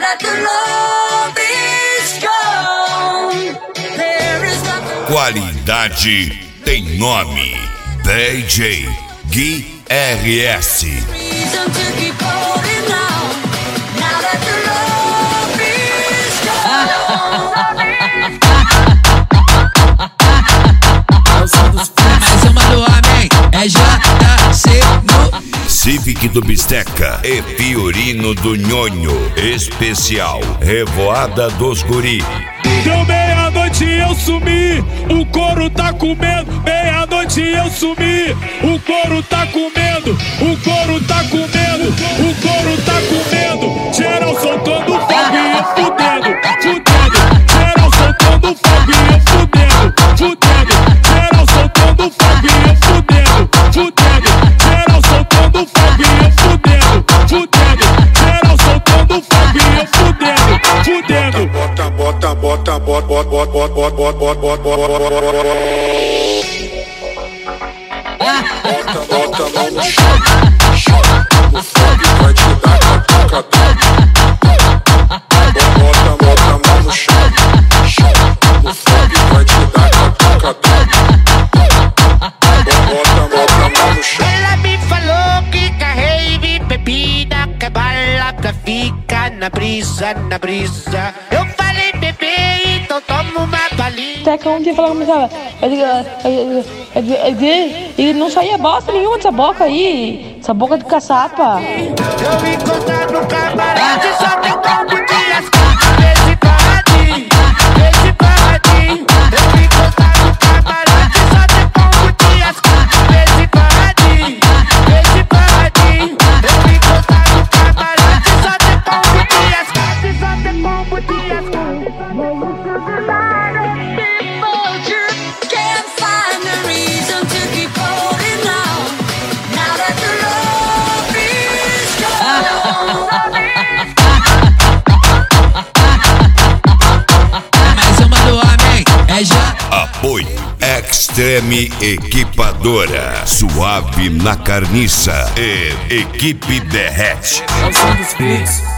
that the love is gone, there is nothing. Qualidade tem nome. DJ Gui RS. Reason to keep holding on, now that the love is gone. Mais uma do homem, é JC no Civic do Bisteca e Fiorino do Nhonho. Especial Revoada dos Guri. Deu meia-noite eu sumi, o couro tá comendo. Meia-noite eu sumi, o couro tá comendo. O couro tá comendo, o couro tá comendo. Geral soltando fogo e eu fudendo, fudendo. Geral soltando fogo e eu fudendo, fudendo. Geral soltando fogo e eu fudendo, fudendo. Geral soltando fogo e eu fudendo, fudendo. Geral soltando fogo e eu fudendo, fudendo. Bota, bota, bota, bota, bota, bota, bota, bota, bota, bota. Bota a mão no chão, o fogo vai te dar catucada. Bota a mão no chão, o fogo vai te dar catucada. Bota a mão no chão. Ela me falou que carrei bebida, que bala pra ficar na brisa, na brisa. Eu falei, bebê, então toma uma balinha. Até que um dia falou ele não saía bosta nenhuma dessa boca aí, essa boca de caçapa. Eu encostar no camarote, só tem como de ascar. Esse paradinho, esse paradinho. Eu encostar no camarote, só tem como de ascar. Esse paradinho, esse paradinho. Eu encostar no camarote, só tem como de ascar. Só tem como de ascar. People just can't find a reason to keep holding on, now that the love is gone. mais uma do homem, é já. Apoio Extreme Equipadora. Suave na carniça e Equipe Derrete. É o som dos beats.